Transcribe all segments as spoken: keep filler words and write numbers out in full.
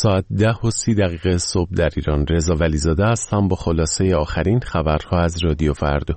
ساعت ده و سی دقیقه صبح در ایران. رضا ولیزاده هستم با خلاصه آخرین خبرها از رادیو فردا.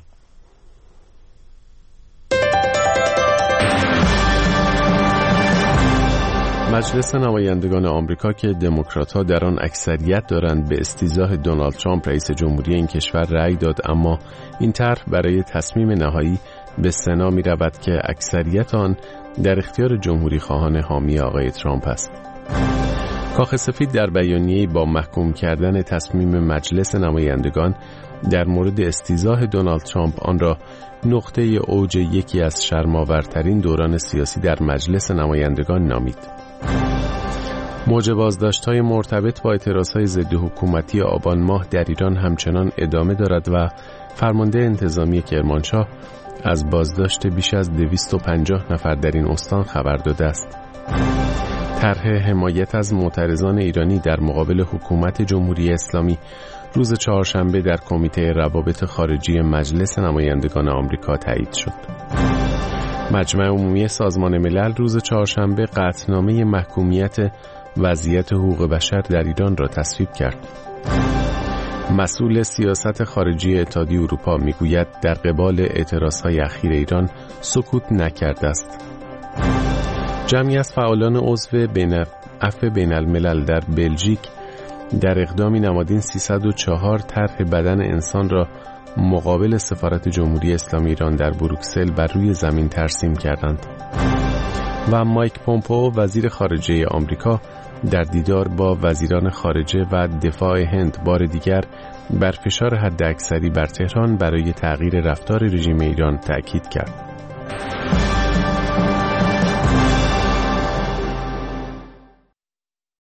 مجلس نمایندگان آمریکا که دموکرات‌ها در آن اکثریت دارند به استیضاح دونالد ترامپ رئیس جمهوری این کشور رأی داد، اما این طرح برای تصمیم نهایی به سنا می‌رود که اکثریت آن در اختیار جمهوری خواهان حامی آقای ترامپ است. کاخ سفید در بیانیه‌ای با محکوم کردن تصمیم مجلس نمایندگان در مورد استیضاح دونالد ترامپ آن را نقطه اوج یکی از شرم‌آورترین دوران سیاسی در مجلس نمایندگان نامید. موج بازداشت‌های مرتبط با اعتراضهای ضد حکومتی آبان ماه در ایران همچنان ادامه دارد و فرمانده انتظامی کرمانشاه از بازداشت بیش از دویست و پنجاه نفر در این استان خبر داده است. طرح حمایت از معترضان ایرانی در مقابل حکومت جمهوری اسلامی روز چهارشنبه در کمیته روابط خارجی مجلس نمایندگان آمریکا تایید شد. مجمع عمومی سازمان ملل روز چهارشنبه قطعنامه محکومیت وضعیت حقوق بشر در ایران را تصویب کرد. مسئول سیاست خارجی اتحادیه اروپا میگوید در قبال اعتراضهای اخیر ایران سکوت نکرده است. جمعی از فعالان عضو بین عفو بین الملل در بلژیک در اقدامی نمادین سیصد و چهار طرح بدن انسان را مقابل سفارت جمهوری اسلامی ایران در بروکسل بر روی زمین ترسیم کردند. و مایک پومپئو وزیر خارجه آمریکا در دیدار با وزیران خارجه و دفاع هند بار دیگر بر فشار حداکثری بر تهران برای تغییر رفتار رژیم ایران تأکید کرد.